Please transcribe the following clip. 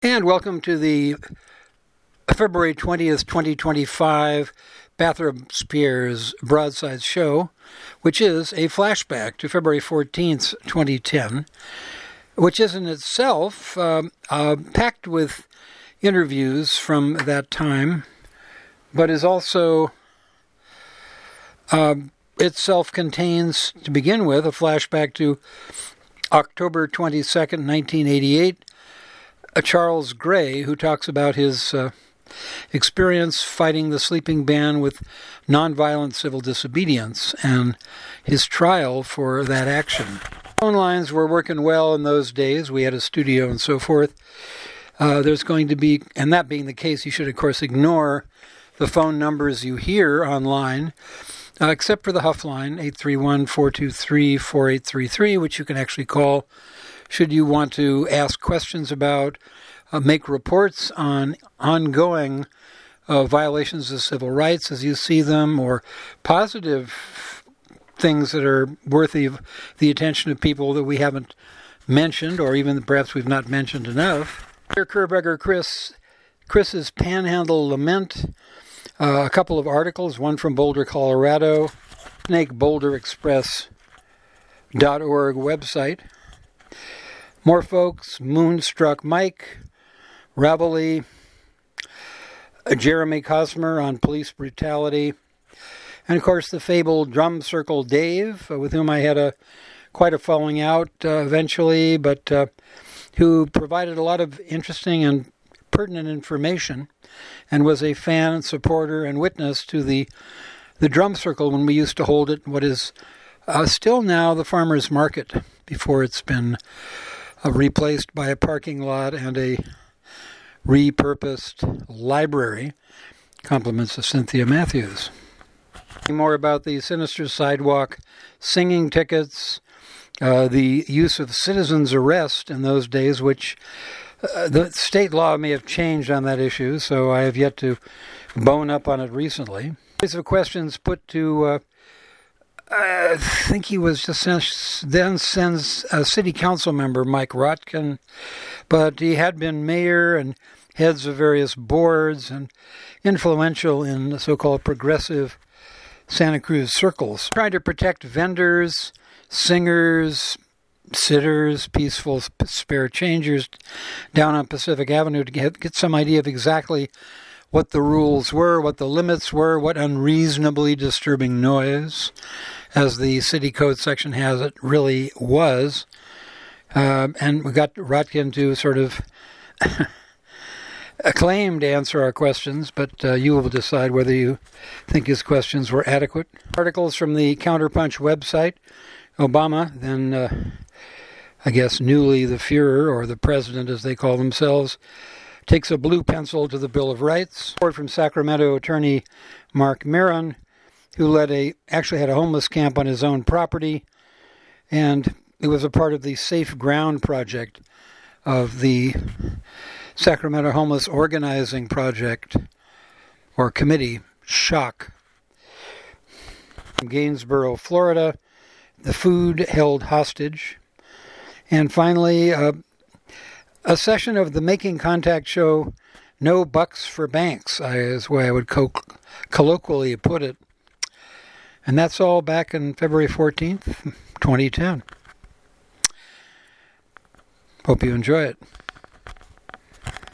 And welcome to the February 20th, 2025 Bathurst Piers Broadside Show, which is a flashback to February 14th, 2010, which is in itself packed with interviews from that time, but is also itself contains, to begin with, a flashback to October 22nd, 1988, Charles Gray, who talks about his experience fighting the sleeping ban with nonviolent civil disobedience and his trial for that action. Phone lines were working well in those days. We had a studio and so forth. There's going to be, and that being the case, you should, of course, ignore the phone numbers you hear online, except for the Huff line, 831-423-4833, which you can actually call should you want to ask questions about, make reports on ongoing violations of civil rights as you see them, or positive things that are worthy of the attention of people that we haven't mentioned, or even perhaps we've not mentioned enough. Dear Kerberger Chris's Panhandle Lament, a couple of articles, one from Boulder, Colorado, SnakeBoulderExpress.org website. More folks, Moonstruck Mike, Ravelli, Jeremy Cosmer on police brutality, and of course the fabled Drum Circle Dave, with whom I had quite a falling out eventually, but who provided a lot of interesting and pertinent information and was a fan and supporter and witness to the Drum Circle when we used to hold it, what is still now the Farmers Market, before it's been replaced by a parking lot and a repurposed library. Compliments of Cynthia Matthews. More about the Sinister Sidewalk singing tickets, the use of citizen's arrest in those days, which the state law may have changed on that issue, so I have yet to bone up on it recently. Series of questions put to I think he was just then a city council member, Mike Rotkin, but he had been mayor and heads of various boards and influential in the so-called progressive Santa Cruz circles. Trying to protect vendors, singers, sitters, peaceful spare changers down on Pacific Avenue to get some idea of exactly what the rules were, what the limits were, what unreasonably disturbing noise, as the city code section has it, really was. And we got Rotkin to sort of claim to answer our questions, but you will decide whether you think his questions were adequate. Articles from the Counterpunch website. Obama, then I guess newly the Führer, or the president as they call themselves, takes a blue pencil to the Bill of Rights. Report from Sacramento attorney Mark Maron, who actually had a homeless camp on his own property, and it was a part of the Safe Ground project of the Sacramento Homeless Organizing Project, or Committee, SHOC. From Gainesboro, Florida, the food held hostage. And finally, a session of the Making Contact show, No Bucks for Banks, is the way I would colloquially put it. And that's all back on February 14th, 2010. Hope you enjoy it.